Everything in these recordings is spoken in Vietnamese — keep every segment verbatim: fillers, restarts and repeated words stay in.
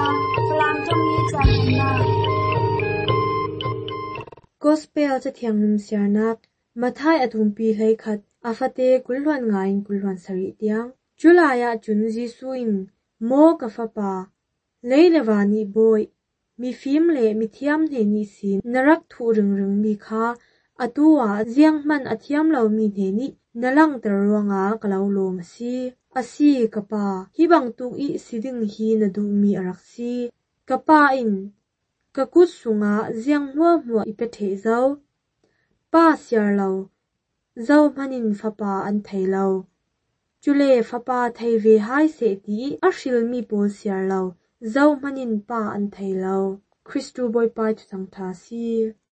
Falang Tommy Channa Gospel cha thiang nim siarnak mathai atum pi hlei khat afate kulhwan ngain kulhwan sari tiang Julaya chun Jisu in mo ka fa pa leilawani boy mi phim le mi thiam hne ni sin narak thu ring ring mi kha atuwa ziang man athiam lo mi hne ni nalang tar ronga kalau lo masi asi kapa hi bang tu i siding hi na du mi araksi kapa in kakut sunga ziang hua hua ipethe zau pa siar lo zau manin fapa an thei lo chule fapa thei ve hai se ti ashil mi pol siar lo zau manin pa an thei lo Christu boy pai tu sang tha si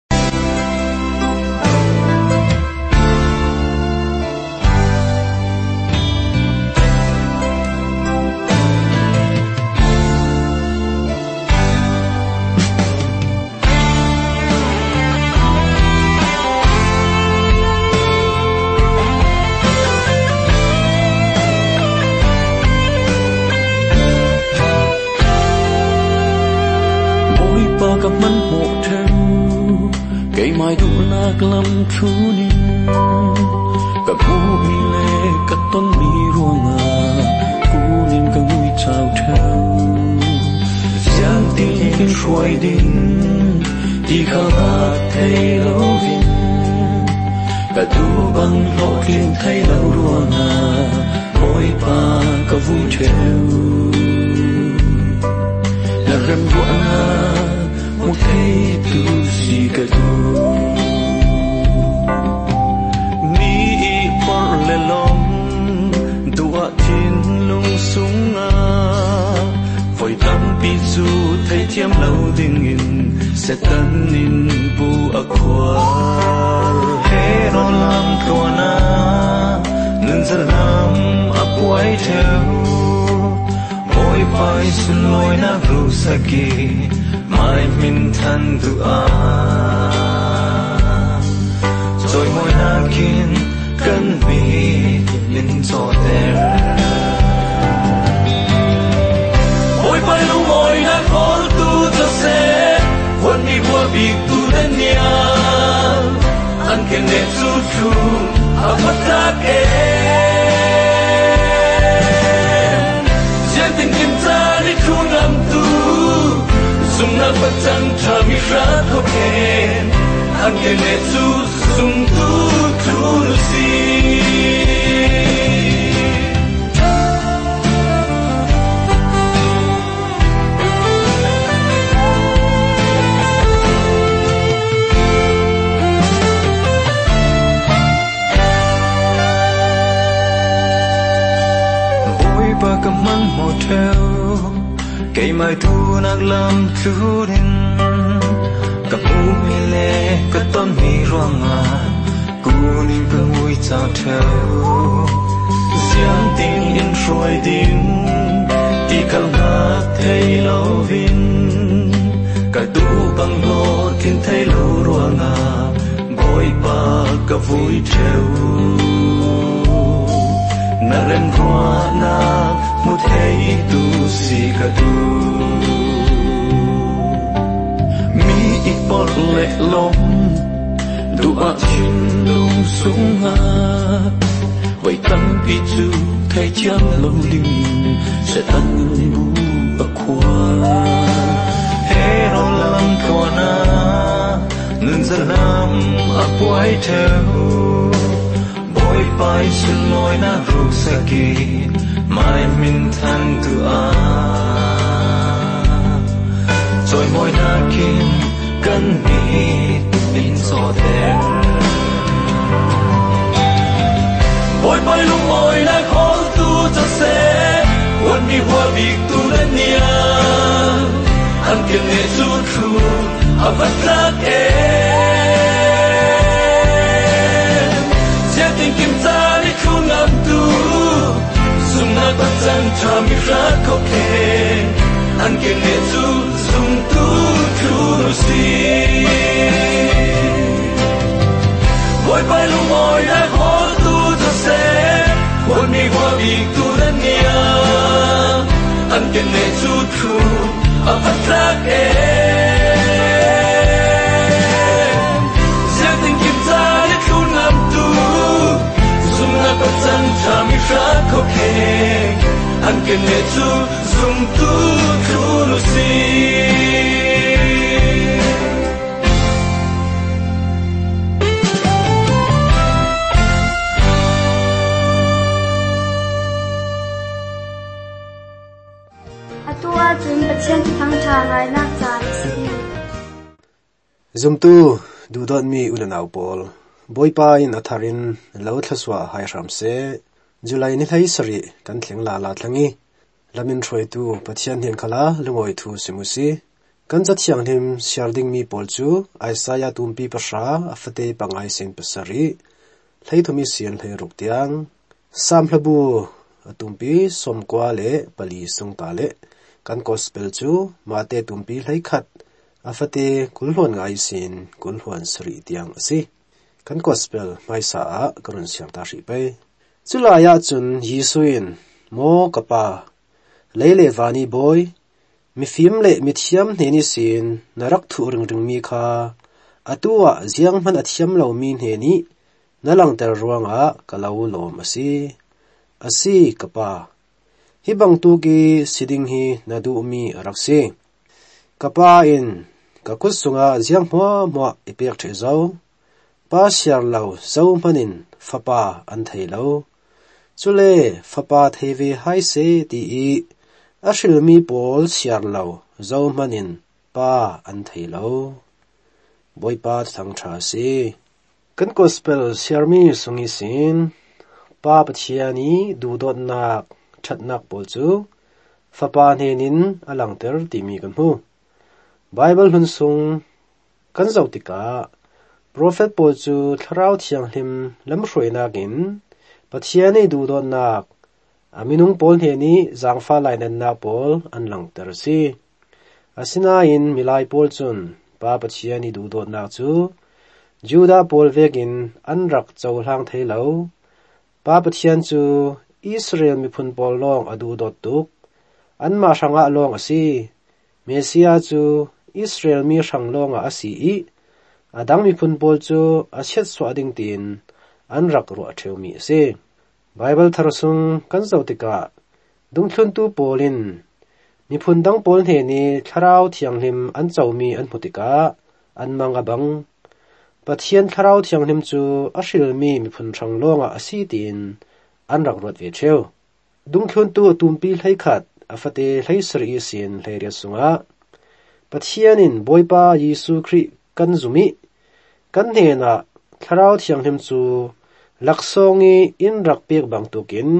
กับมันหมดเธอไก่ไม้ดูนากลำชูนินกับผู้มีเล่กับต้นมีร่วงอากูนินกับงุยเจ้าเธอเสียงตีกินช่วยดินที่เขาหาไทยเราวินกับดูบังโลกลิ้นไทยเราร่วงอาโอยปากับวูเธอและเริ่มร่วงอาmột thấy tu gì cả tu mi por le long tua tin lung sung a voi tam pi zu thấy thiam lâu ding in sẽ tân in bu a kwa he no lam tua na nun za lam a quay theo ôi phai sun loi na ru sa ki mai min than du a rồi môi na kin cần mi min cho ter ôi bay lu môi na khol tu cho se quân đi qua việc tu đến nia anh ken ne tu tu a mata ke giang tình kim ta đi thu nam tu sung na patang thami rat hoken an kene tu sung tu tu si oi ba kamang motel cây mai thu nag lam thu dinกับผู้มีเล่กับต้นมีร่วงอากูนิ่งกับงุยเจ้าเธอเสียงติงอินช่วยดินที่เขาหาไทยเราวินกับดูบังโลทิ้งไทยเราร่วงอาบอยปากกับวุยเทวนาเรมรัวนามุดให้ดูสิกะดูมีอีกบทเล็กลมดูอาชินลุงสูงอาไว้ตั้งปีจูไทยจังลงดินจะตั้งบูอควาเฮโรลังควานานึนจะนำอับไว้เธอôi bay xuân lối na rục sa kỳ mai min than tu a rồi môi na kim cân mi in so ter ôi bay lung môi na khó tu cho se quân mi hoa việc tu lên nia anh kiên nghệ su thu a vắt ra ke tình kim ta đi khu ngam tu sung na bắt chân cho mi rat ko ke an ke ne tu sung tu tu si boy bay lu moy na ho tu cho se quân mi hoa việc tu lên nia an ke ne tu tu a apatlak e Ziang tình kim ta nhất khu ngam tu Dung na bát chân cha mi rác khóc hề An kênh nê tu dung tu khu lu si Atua chun pathian ki thang tha ngai nak chan si Zum tu du dot mi ulanau pol boy pa in atharin lo thlaswa hai ramse July ni thai sari kan thleng la la thlangi lamin throi tu pathian hen khala lungoi thu simusi kan cha thiang him siarding mi pol chu Isaiah tumpi pasha afate pangai sen pasari thlai thomi sian thlai ruk tiang sam hlabu tumpi somkwa le pali sung ta le kan gospel chu mate tumpi thlai khat afate kulhon ngai sin kulhon sri tiang asi kan gospel mai sa karun siang ta ri pe chulaya chun yisuin mo kapa leile vani boy mi film le mi thiam heni sin narak thu ring ring mi kha atua ziang man athiam lo mi heni nalang ter ruanga kalau lom asi asi kapa hibang tu ki siding hi nadu mi raksi kapa in kakut sunga ziang hwa mwa ipek the zo pa siar lo zo manin fapa an thei lo chule fapa theive hai se ti i ashil mi pol siar lo zo manin pa an thei lo boy pa thang tha si kan gospel siar mi sungi sin pa pathiani du dot nak that nak pol chu fapa henin alang ter ti mi kan hu Bible hun sung kan zautika prophet pol chu thrau thiang hlim lam hroi nakin pathiani du dot nak aminung pol heni zangfa lainan na pol an lang ter si asina in milai pol chun pa pathiani du dot nak chu juda pol vekin an rak chauhlang theilo pa pathian chu Israel mi phun pol long adu dot tuk an ma sanga long asi Mesia chu Israel mi sang long asi i adang mi phun pol chu a chet swa ding tin an rak ro theu mi se Bible tharsung kan zautika dungthlun tu polin mi phun dang pol he ni tharau thiang hlim an chawmi an phutika an manga bang pathian tharau thiang hlim chu a hril mi mi phun thang longa asi tin an rak rot ve theu dungthlun tu tumpi hlai khat afate hlai sri sin hleria sunga pathianin boypa Yesu Christ kan zumi kan hena tharau thiang hlim chu laksongi in rak pek bang tukin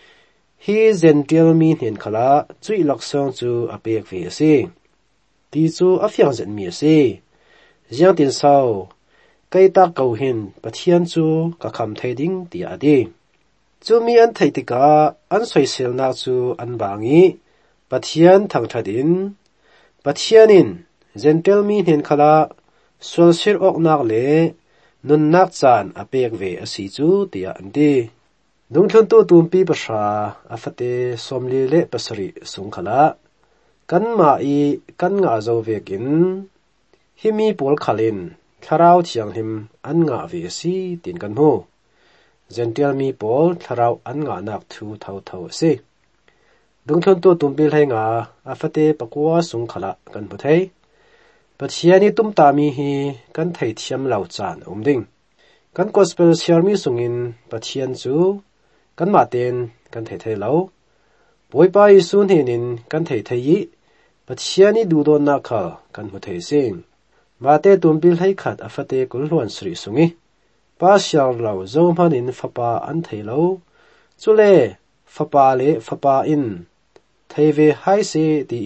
hi zentil mi hen khala chui laksong chu apek ve se ti chu afyang zen mi se jiang tin sau kai ta kau hin pathian chu ka kham thai ding ti adi chu mi an thai tika an soi sel na chu an bangi pathian thang thadin pathianin zentil mi hen khala sol sir ok nak le nun nak chan apek ve asi chu tia andi dungthun tu tumpi pasha afate somli le pasari sungkhala kan ma i kan nga zo vekin himi pol khalin tharau thiang him an nga ve si tin kan ho zentil mi pol tharau an nga nak thu thau thau se dungthun tu tumpi lai nga afate pakwa sungkhala kan buthai pathiani tum ta mi hi kan thei thiam lau chan umding kan gospel siarmi sungin pathian chu kan ma ten kan thei thei lau boipa isun henin kan thei thei pathiani du don na kha kan mu thei sing mate tumbil hai khat afate kulhon sri sungi pa siar lau zo manin fapa an thei lau chule fapa le fapa in theive hai se ti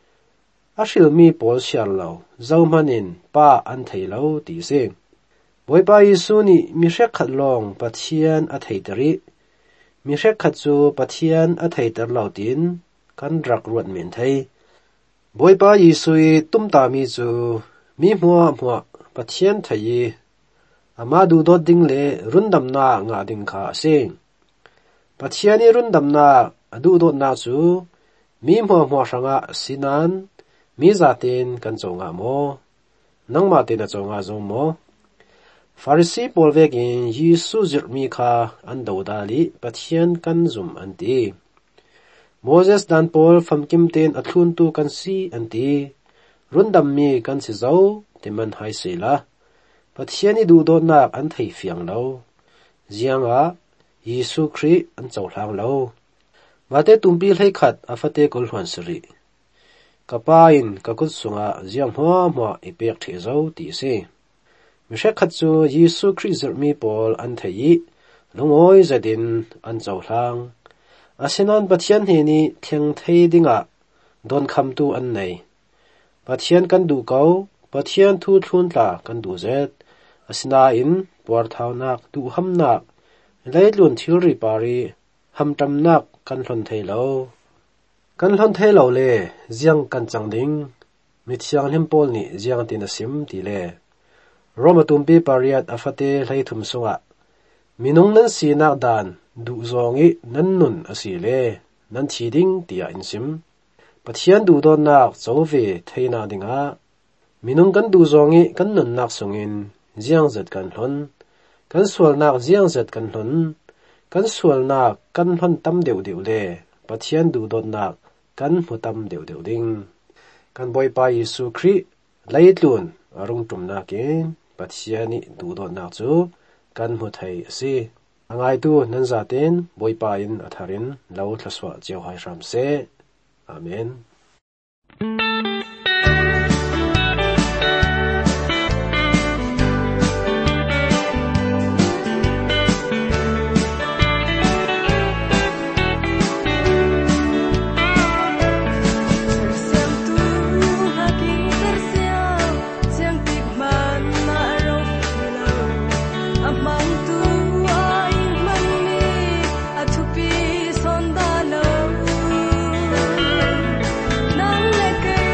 ashil mi pol siar lau zo manin pa an thei lau ti sing boipa isuni mi hrek khat long pathian a thei tari mi hrek khat chu pathian a thei tar lau tin kan rak ruat men thei boipa isui tum ta mi chu mi hmuwa hmuwa pathian thei ama du dot ding le rundam na nga ding kha sing pathiani rundam na adu dot na chu mi hmuwa hmuwa sanga sinan mi zatin kan zonga mo nang ma te na zonga zo mo Pharisee Paul vekin Yesu zirmi kha an dodali pathian kan zum anti Moses dan Paul famkim ten athlun tu kan si anti rundam mi kan si zo timan hai sila pathiani du do nak an thei fiang lo zianga Yesu Christ an chawhlang lo mate tumpi hlei khat afate kol hwan sri kapain kakut sunga ziam hwa hwa ipek the zo ti se mishe khat chu Yesu Christ zirmi Paul an thei lungoi zadin an chawhlang asinan pathian he ni theng thei dinga don kham tu an nei pathian kan du kau pathian thu thlun tla kan du zet asina in por thaunak tu hamnak leilun thilri pari hamtamnak kan hlon thei lo kan hlon thei lo le ziang kan changding mithiang hlem Paul ni ziang tin asim ti le Roma tumpi pariat afate hlei thum sunga minung nan sinak dan du zongi nan nun asile nan thiding tia insim pathian du don nak chove theina dinga minung kan du zongi kan nun nak sungin ziang zet kan hlon kan sual nak ziang zet kan hlon kan sual nak kan hlon tam deu deu le pathian du don nak kan hutam deu deu ding kan boy pa Yesu Christ leitlun arung tum nakin pathiani du don nak chu kan mu thei si angai tu nan zaten boy pa in atharin lo thlaswa cheu hai ram se amen Nang leke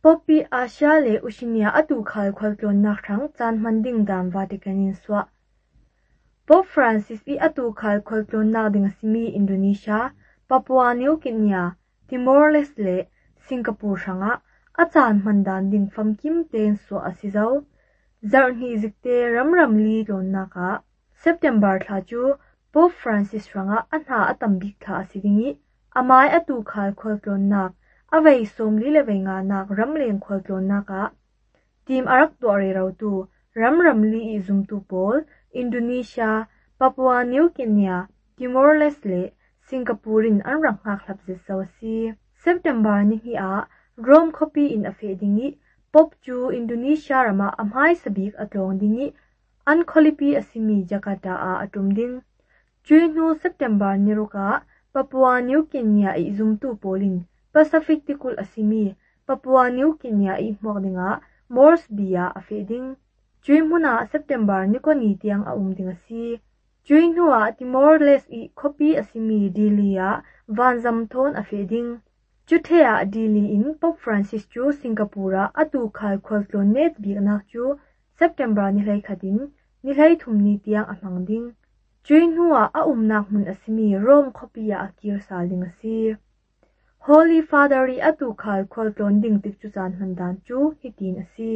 Poppy Asia le Oceania atu khal khwal tlon nak thang chan manding dam Vatican in swa Pope Francis I atu khal khwal tlon nak ding simi Indonesia Papua New Guinea Timor-Leste le Singapore thanga achan mandan ding famkim ten swa asizau zarni zikte ramram li tlon naka September thla chu Pope Francis ranga anha atambik tha asidingi amai atu khal khwal tlon nak avei somli le venga nak ramleng khwal tlon naka team arak to are rautu ramram li I zumtu pol Indonesia Papua New Guinea Timor-Leste le Singapore in anrang hak lapse sawsi September ni hi a Rome copy in afe dingi pop chu Indonesia rama amhai sabik atlong dingi an kholipi asimi Jakarta a atum ding June September ni roka Papua New Guinea I zumtu polin Pacific tikul asimi Papua New Guinea I mokdinga Moresby a afeding Juimuna September ni koni tiang a umding asi Juinua Timor-Leste I copy asimi Dili a vanzam thon afeding Juthea Dili in Pope Francis chu Singapore atu khal khwal tlon net bi anak chu September ni hlai khatin ni hlai thumni tiang a mangding Juinua a umnak mun asimi Rome copy a akir saling asi Holy Father I atu khal khwal tlon ding tik chu chan mandan chu hitin asi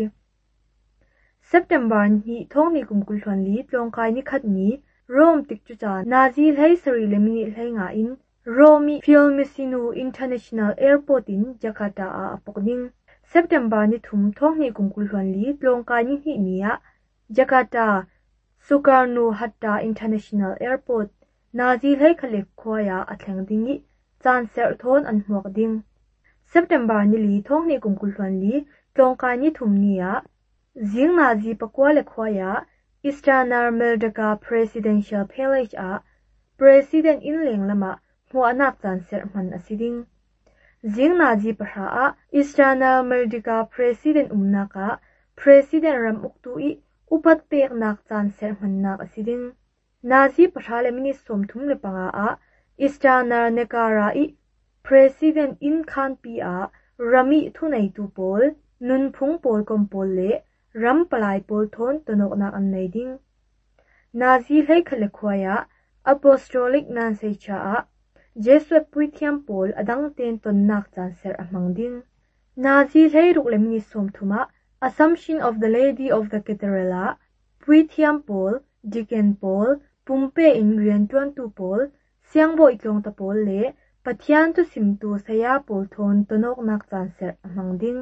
September ni thongni kumkul thon li tlongkai ni khatni Rome tik chu chan Nazi hlai sari le mini hlai nga in Romi Fiumicino International Airport in Jakarta a apokding September ni thum thongni kumkul thon li tlongkai ni hi nia Jakarta Soekarno-Hatta International Airport Nazi hlai khale khwaya athlengdingi chan ser thon an hmuak ding September ni li thongni kumkul thon li tlongkai ni thum nia Zing Nazi pakwa le khwaya Istana Merdeka Presidential Palace a President in lenglama hmu anak chan ser man asiding Zing Nazi pasha a Istana Merdeka President umnaka President ram uktu I upat pek nak chan ser man nak asiding Nazi pasha le mini somthum le panga a Istana Negara I President in Khan Pi a Rami thunai tu pol nun phung pol kom pol le ram palai pol thon tonok nak an nei ding Nazi hlai khale khwaya Apostolic Nansei cha a Jesuit puithiam pol adang ten ton nak chan ser amang ding Nazi hlai ruk le mini somthuma Assumption of the Lady of the Cathedral puithiam pol Deacon Paul Pumpe in Rian Tuan tu pol Siangbo itlong ta pol le pathian tu simtu saya pol thon tonok nak chan ser amang ding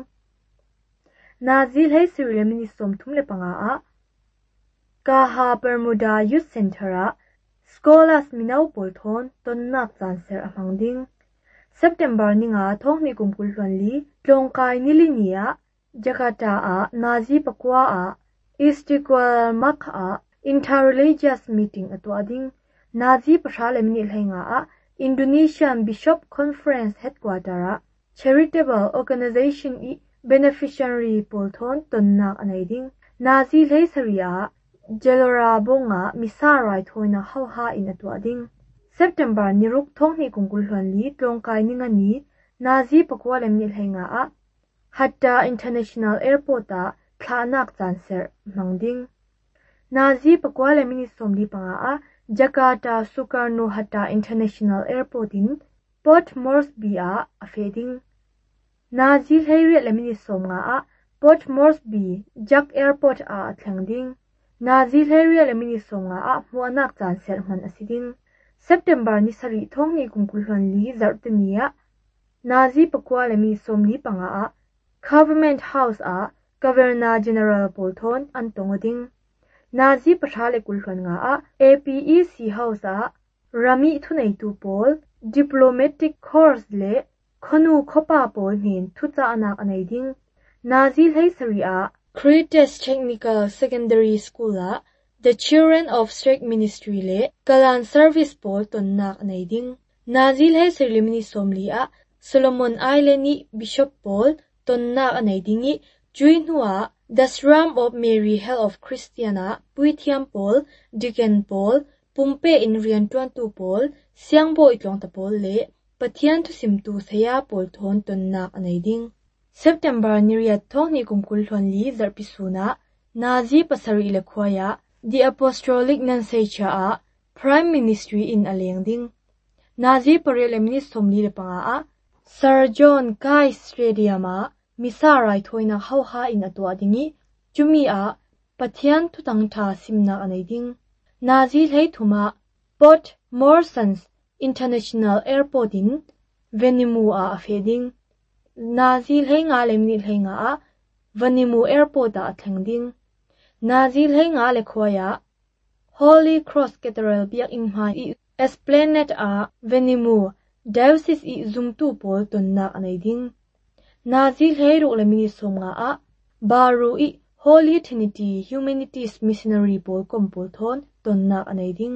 Nazi hlai siri mini somthum le panga a Kaha Bermuda Youth Center a Scholars minau pol thon ton nak chan ser amang ding September ninga thongni kumkul thon li tlongkai nilinia Jakarta a Nazi pakwa a Istiqlal Mak a interreligious meeting atwading Nazi pasale mini lhenga a Indonesian Bishop Conference headquarter a charitable organization I beneficiary polthon tonnak anaiding Nazi hlei saria Jelora bonga misarai thoina hauha in atwading September niruk thongni kungkul hlan li tlongkai ningani Nazi pakwa le mini lhenga a Hatta International Airport a thlanak chanser mangding Nazi pakwa le mini somli panga a Jakarta Soekarno-Hatta International Airport in Port Moresby a afeding Nazi hlei le mini somnga a Port Moresby Jak Airport a thlangding Nazi hlei le mini somnga a hmuanak chanser man asiding September ni sari thongni kumkul hlan li zartania Nazi pakwa le mini somli panga a Government House a Governor General Polthon antongoding Nazi pathale kulhlan nga a A P E C House a Rami thunei tu pol Diplomatic Corps le khonu khopa pol nin thucha anak anaiding Nazi hlei sari a Crites Technical Secondary School a The Children of Strike Ministry le Kalan Service Pol tonnak anaiding Nazi hlei sari mini somli a Solomon Island ni Bishop Paul tonnak anaidingi Juinua The Sram of Mary Hell of Christiana Puithiam Paul Deacon Paul Pumpe in Rian Tuan tu Paul Siangbo itlong ta Paul le Pathian tu simtu saya Paul thon tonnak anaiding September niriyat thong ni kumkul hlon li zarpisuna Nazi pasari le khwaya the apostolic nanseicha a prime ministry in aleng ding Nazi parel emni somli le panga a Sir John Guy Stadium a misarai thoina hauha in atwa dingi chumi a pathian thutang tha simna anai ding Nazi hlei thuma Port Moresby International Airport in Venimu a afeding Nazi hlei nga lemni hlei nga a Venimu Airport a thlengding Nazi hlei nga le khwaya Holy Cross Cathedral biak inha I Esplanade a Venimu Diocese I zumtu pol tonna anai ding Nazi hlei ru lemni som nga a Baru I Holy Trinity Humanities Missionary pol kompol thon tonna anai ding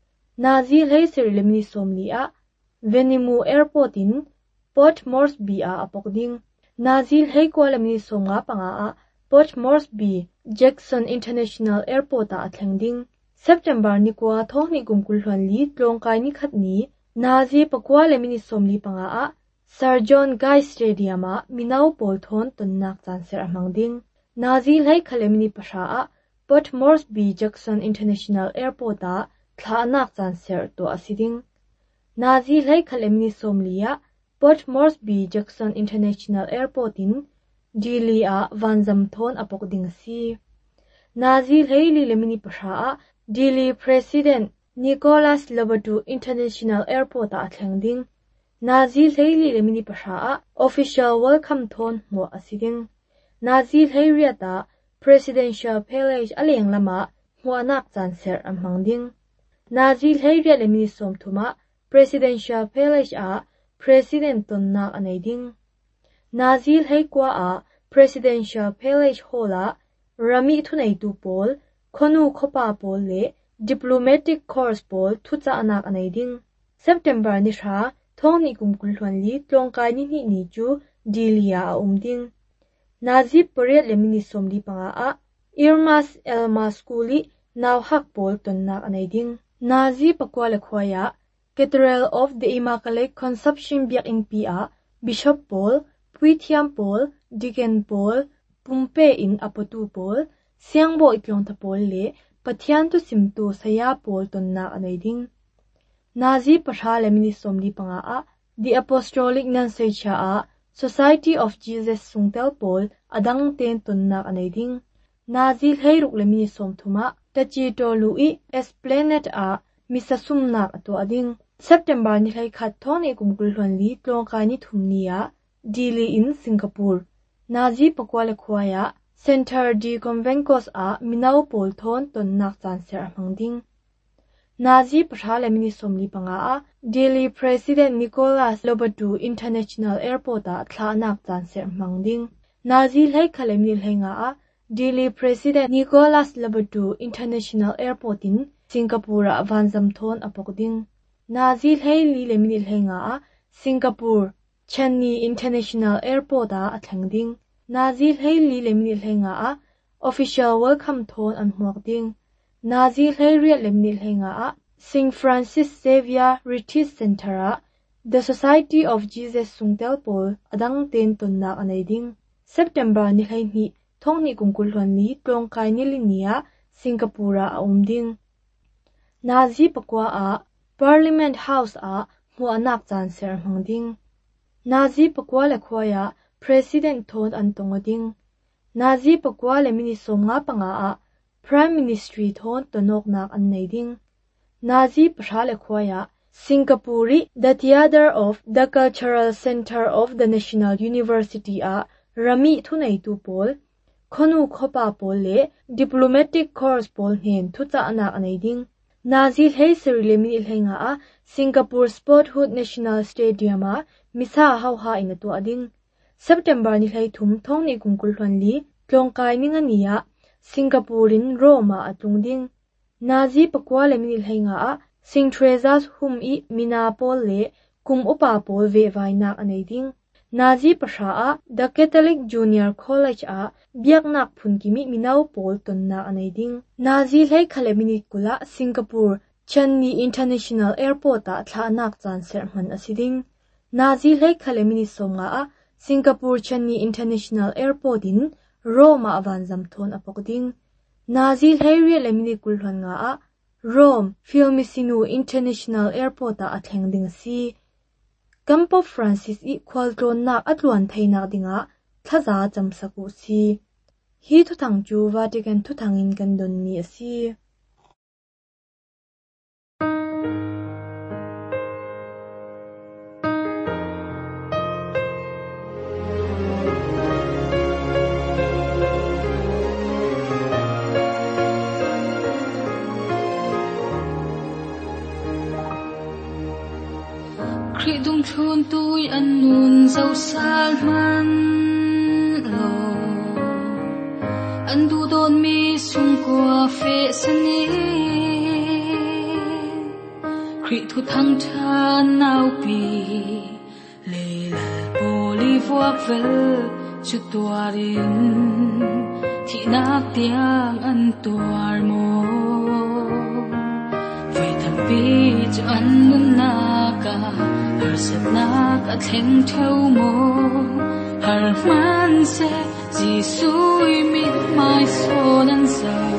Nazi hlei sir lemni som li a Venimu Airport in Port Moresby a apokding Nazi hlei kwa lemni som nga panga a Port Moresby Jackson International Airport a athlengding September ni kwa thong ni kumkul hlon li tlongkai ni khatni Nazi pakwa lemni som li panga a Sir John Guy Stadium a minau pol thon tonnak chanser amangding Nazi hlei khalemni pasha a Port Moresby Jackson International Airport a thlanak chanser to asiding Nazi hlei khalemni som li a Port Moresby Jackson International Airport in Dili a vanzam thon apokding si Nazi hlei li lemni pasha a Dili President Nicholas Lobato International Airport a athlengding Nazi hlei li lemni pasha a official welcome thon mo asiding Nazi hlei riata Presidential Palace aleng lama mo anak chanser amangding Nazi hlei ria lemni som thuma Presidential Palace a President tonna anaiding Nazi hlei kwa a Presidential Palace Hall a rami thunei tu pol khonu khopa pol le diplomatic corps pol thucha anak anaiding September ni sha thong ni kumkul hlon li tlongkai ni ni ni chu dilia a umding Nazi parade lemni somli panga a Irmas Elma Schooli naw hak pol tonna anaiding Nazi pakwa le khwaya Cathedral of the Immaculate Conception biak in P A Bishop Paul Puithiam Paul Deacon Paul Pumpe in Apotu Paul Siangbo itlong ta Paul le pathian tu simtu saya Paul tonna anaiding Nazi pasha lemni somli panga a the Apostolic Nanseicha a Society of Jesus Sungtel Paul adang ten tonna anaiding Nazi hlei ruk lemni som thuma tachi tolu I Esplanade a misasumna ato ading September ni hlei khat thon e kumkul hlon li tlongkai ni thumni a Dili in Singapore Nazi pakwa le khwaya Center de Convencos a minau pol thon tonnak chanser amangding Nazi pasha lemni somli panga a Dili President Nicholas Lobato International Airport a thlanak chanser amangding Nazi hlei khalemni hleinga a Dili President Nicholas Lobato International Airport in Singapore a vanzam thon apokding Nazi hlei li lemni hleinga a Singapore Changi International Airport a athlengding Nazi hlei li lemni hleinga a official welcome thon an huakding Nazi hlei riat lemni hleinga a Saint Francis Xavier Retreat Center a The Society of Jesus Sungtel Paul adang ten tonna anaiding September ni hlei ni thong ni kumkul hlon ni tlongkai ni linia Singapore a umding Nazi pakwa a Parliament House a mu anak chanser mangding Nazi pakwa le khwaya President thon antongoding Nazi pakwa le mini somnga panga a Prime Ministry thon tonok nak annaiding Nazi pasha le khwaya Singapore the Theatre of the Cultural Center of the National University a rami thunei tu pol khonu khopa pol le diplomatic corps pol hen thucha ana anaiding Nazi hlei sirilemi hleinga a Singapore Sporthood National Stadium a misa hauha in atu ading September ni hlei thum thong ni kumkul hlon li tlongkai ni ngania Singaporein Roma atungding Nazi pakwa lemni hleinga a Saint Teresa's Home I Minapol le kum upa pol ve vaina anaiding Nazi pasha a The Catholic Junior College a biaknak phunkimi minau pol tonna anaiding Nazi hlei khalemini kula Singapore Changi International Airport a thlanak chanser man asiding Nazi hlei khalemini somga a Singapore Changi International Airport in Rome avan zamthon apokding Nazil Harry lemini kulhwan nga a Rome Fiumicino International Airport a athlengding si Campo Francis i khwaltron nak atluan thainak dinga thaza chamsaku si hi thuthang chu Vatican thuthangin kan don mi asi Khi dung thôn tôi ăn nôn dâu xa man lo ăn du đôn mi xung qua phê sani khi thu thăng cha nào pi lê lê bồ li vuak vel chu tua rin thị nát tiếng ăn tuar mô vậy thầm pi cho ăn nôn na cả har sat nak a thleng theu mo har man se Jisui mit mai son an sau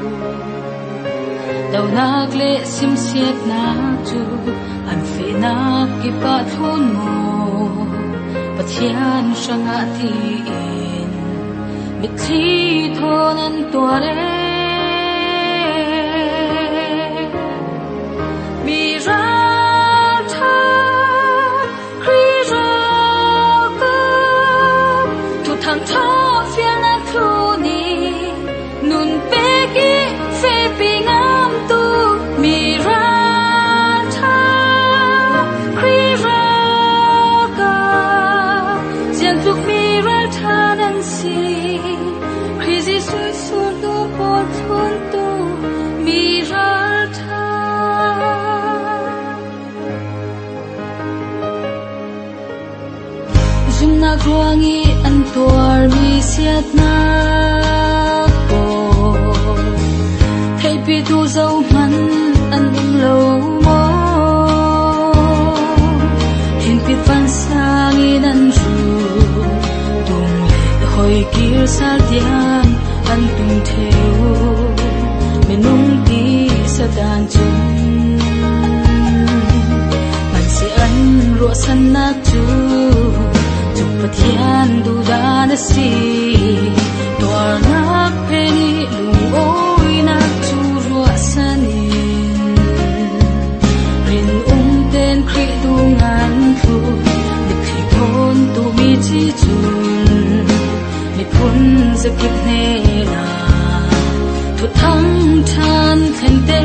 dau nak le sim siat na chu an fe na ki pa thun mo pathian sanga ti in mit thi thon an tuare mi ra thang phiền na thu ni nun peki fe pingam tu mi ra tha kri ra ka jian tuk mi ra tha nan si kri ji sui sun tu po thun tu mi ra tha zum na kwangi an tuar mi siat na ko thei pi tu zau man an im lo mo hin pi fan sang in an ru tung le hoi kir sal tiang an tung theu menung ti sa dan chung man se an ro san na chu Pathian du da na si Tuar nak peni lung oi nak chu rua sanin Rin um ten kri du ngan thu Mi kri pon tu mi chi chun Mi pun zakit ne na Tu thang chan khen te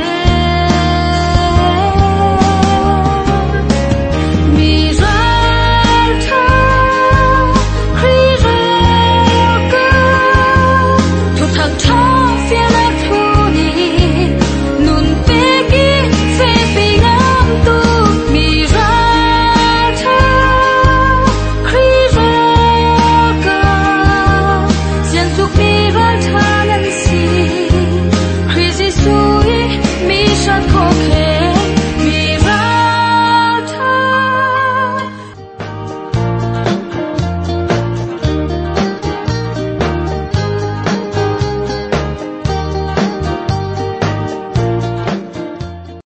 Okay.